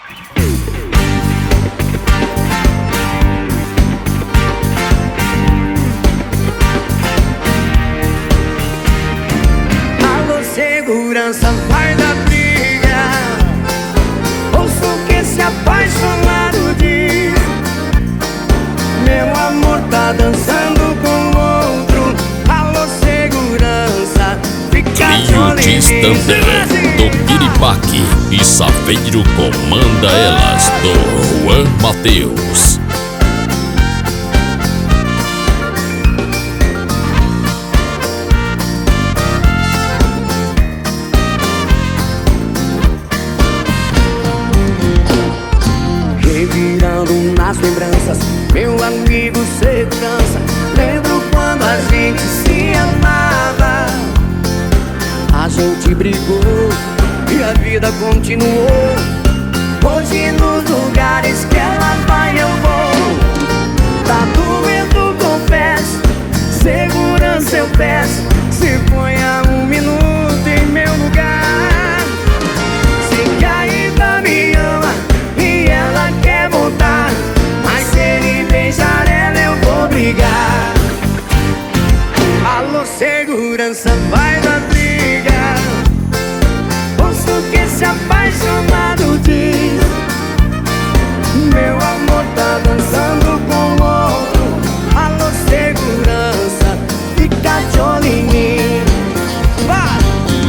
Alô, segurança, vai dar briga. Ouço o que esse apaixonado diz. Meu amor tá dançando com outro. Alô, segurança, fica Trio de stand do Piripaque e Saveiro comanda elas, do Juan Mateus. Revirando nas lembranças, meu amigo segurança. Lembro quando a gente se amava. A gente brigou e a vida continuou. Hoje nos lugares que ela vai eu vou. Tá doendo, confesso. Segurança eu peço. Se ponha um minuto em meu lugar. Sei que ainda me ama e ela quer voltar, mas se ele beijar ela eu vou brigar. Alô, segurança, vai dar briga. Ouço o que esse apaixonado diz. Meu amor tá dançando com outro. Alô, segurança, fica de olho em mim. Vai!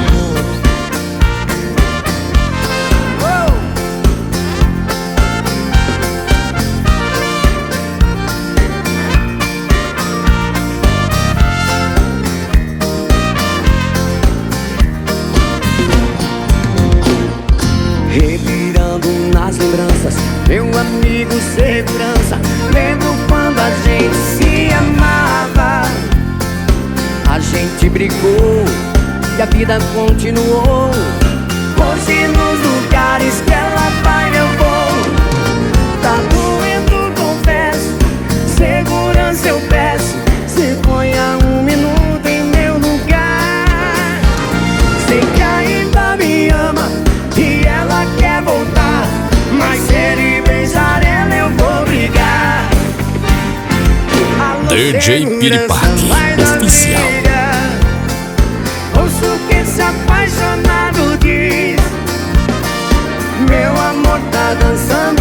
Revirando nas lembranças, meu amigo segurança. Lembro quando a gente se amava. A gente brigou e a vida continuou. Hoje nos lugares que ela vai eu vou. Tá doendo, confesso. Segurança eu peço. Se ponha um minuto em meu lugar. Sei que ainda me ama e ela quer voltar, mas se ele beijar ela eu vou brigar. Alô, DJ Piripaque oficial. Ouço o que esse apaixonado diz. Meu amor tá dançando